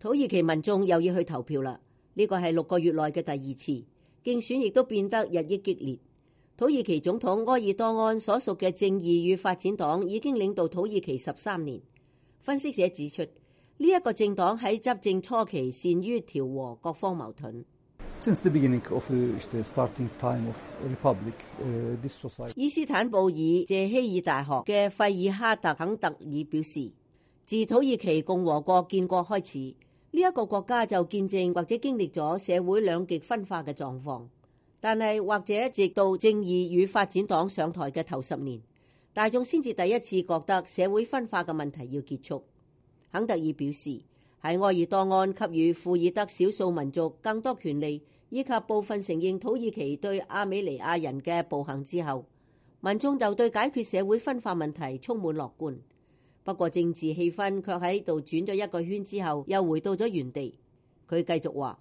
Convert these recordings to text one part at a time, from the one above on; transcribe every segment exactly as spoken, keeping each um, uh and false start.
土耳其民眾又要去投票啦，呢個係六個月內嘅第二次競選，亦都變得日益激烈。土耳其總統埃爾多安所屬嘅正義與發展黨已經領導土耳其十三年。分析者指出，呢一個政黨喺執政初期善於調和各方矛盾。 Since the beginning of the starting time of Republic, this society. 伊斯坦布爾謝希爾大學嘅費爾哈特肯特爾表示，自土耳其共和國建國開始，呢一個國家就見證或者經歷咗社會兩極分化嘅狀況。但係或者直到正義與發展黨上台嘅頭十年，大眾先至第一次覺得社會分化嘅問題要結束。肯特爾表示，喺埃爾多安給予庫爾德少數民族更多權利，以及部分承認土耳其對亞美尼亞人嘅暴行之後，民眾就對解決社會分化問題充滿樂觀。不過政治氣氛卻喺度轉咗一個圈之後，又回到咗原地。佢繼續話，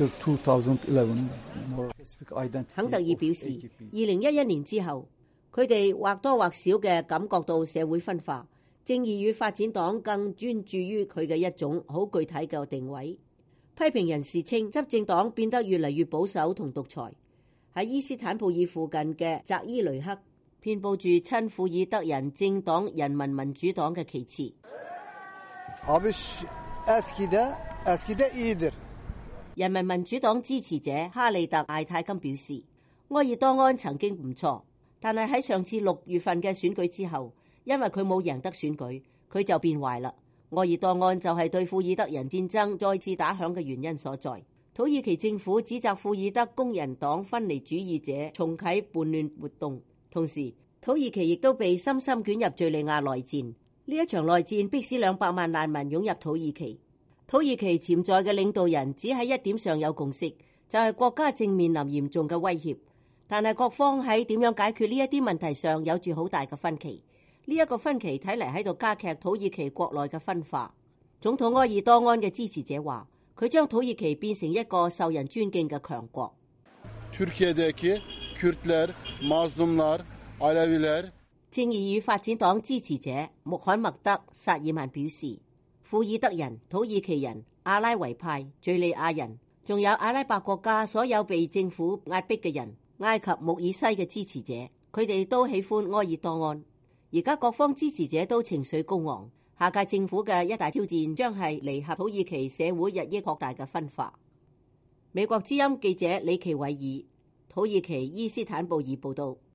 肯特爾表示，二零一一年之後，佢哋或多或少嘅感覺到社會分化。正義與發展黨更專注於佢嘅一種好具體嘅定位。批評人士稱，執政黨變得越嚟越保守同獨裁。喺伊斯坦布爾附近嘅扎伊雷克，遍佈住親庫爾德人政黨人民民主黨嘅旗幟。人民民主黨支持者哈利特艾泰金表示，埃爾多安曾經唔錯，但係喺上次六月份嘅選舉之後，因為佢冇贏得選舉，佢就變壞啦。埃爾多安就係對庫爾德人戰爭再次打響嘅原因所在。土耳其政府指責庫爾德工人黨分離主義者重啟叛亂活動，同時土耳其亦都被深深捲入敘利亞內戰。呢一場內戰迫使兩百萬難民湧入土耳其。土耳其潛在嘅領導人只喺一點上有共識，就係國家正面臨嚴重嘅威脅，但係各方喺點樣解決呢一啲問題上有住好大嘅分歧。呢一個分歧睇嚟喺度加劇土耳其國內嘅分化。總統埃爾多安嘅支持者話，佢將土耳其變成一個受人尊敬嘅強國。 Türkiye'deki Kürtler, Mazlumlar, Aleviler。 正義與發展黨支持者穆罕默德·薩爾曼表示，庫爾德人、土耳其人、阿拉維派、敘利亞人，仲有阿拉伯國家所有被政府壓迫嘅人，埃及穆爾西嘅支持者，佢哋都喜歡埃爾多安。而家各方支持者都情緒高昂，下屆政府嘅一大挑戰將係彌合土耳其社會日益擴大嘅分化。美國之音記者李奇偉爾，土耳其伊斯坦布爾報道。